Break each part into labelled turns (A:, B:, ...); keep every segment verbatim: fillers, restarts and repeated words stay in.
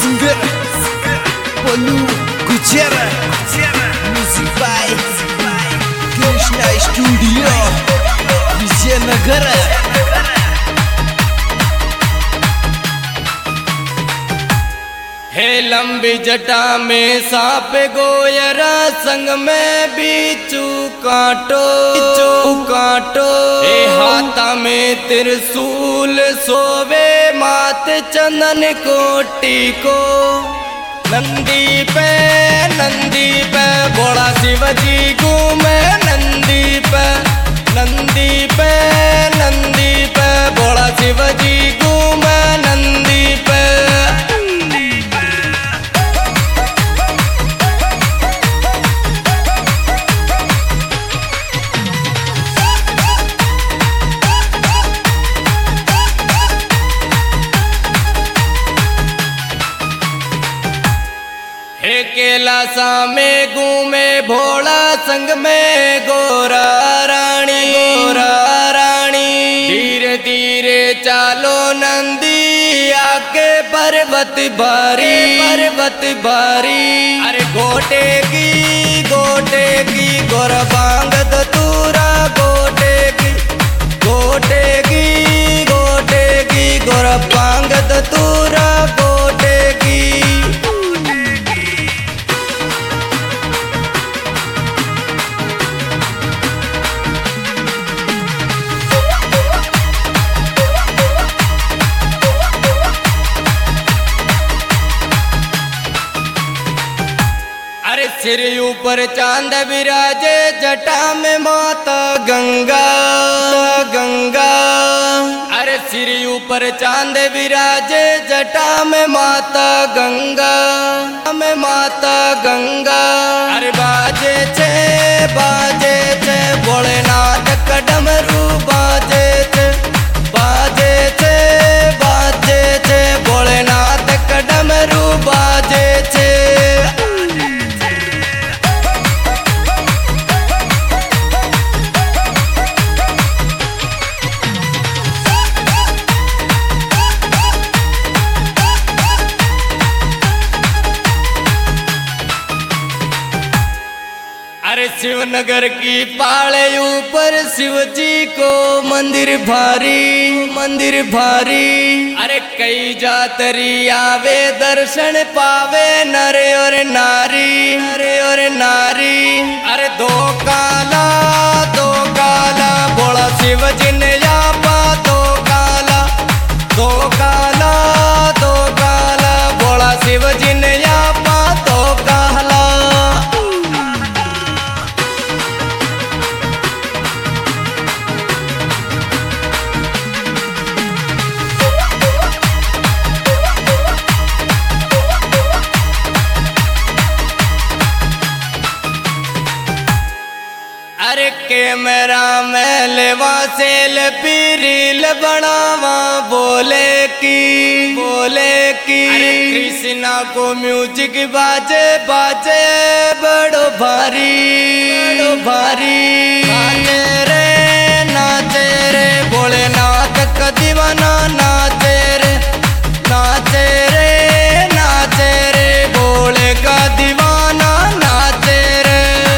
A: singer Bolu Gujara Music by Krishna Studio Vizianagara
B: हे लंबी जटा में सांप गोयरा संग में बीचू काटो चू काटो हे हाथा में त्रिशूल सोवे मात चंदन कोटी को नंदी पे नंदी पे भोला शिवजी घूमे नंदी पे नंदी पे नंदी पे भोला शिवजी घूमे नंदी पे हे कैलासा में घूमे भोला संग में गोरा रानी गोरा रानी धीरे धीरे चालो नंदी आके पर्वत भारी पर्वत भारी अरे गोटे की गोटे की गोर बांग दूरा गोटे की गोटे की गोटे की गोर बांग दूरा गोटे की अरे सिर ऊपर चांद विराजे जटा में माता गंगा गंगा अरे सिर ऊपर चांद विराजे जटा में माता गंगा में माता गंगा अरे बाजे छे बाजे छे भोलेनाथ कड़मरू बाजे छे बाजे छे बाजे छे भोलेनाथ कड़मरू बाजे छे अरे शिवनगर की पाले ऊपर शिव जी को मंदिर भारी मंदिर भारी अरे कई जातरी आवे दर्शन पावे नरे और नारी नरे और नारी अरे दो काला दो काला भोला शिव जी ने आपा दो काला दो काला दो काला भोला शिव जी ने आपा दो काला अरे कैमरा में लेवा सेल पीरील बनावा बोले की बोले की अरे कृष्णा को म्यूजिक बाजे बाजे बड़ो भारी बड़ो भारी नाचे रे नाचे रे भोलेनाथ का दीवाना नाचे रे नाचे रे नाचे रे भोले का दीवाना नाचे रे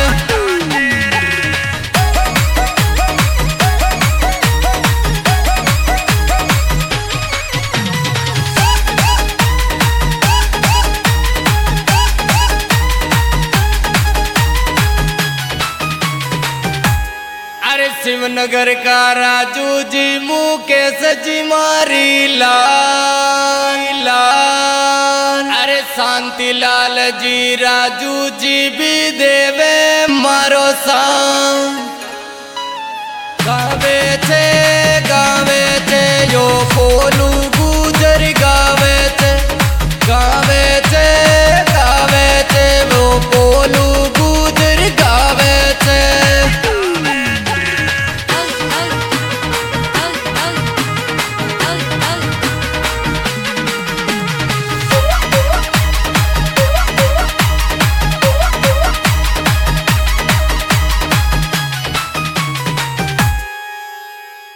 B: अरे शिवनगर का राजू जी मुकेश जी मारी लाल लाल अरे शांति लाल जी राजू जी भी देवे मारो सा गावे छे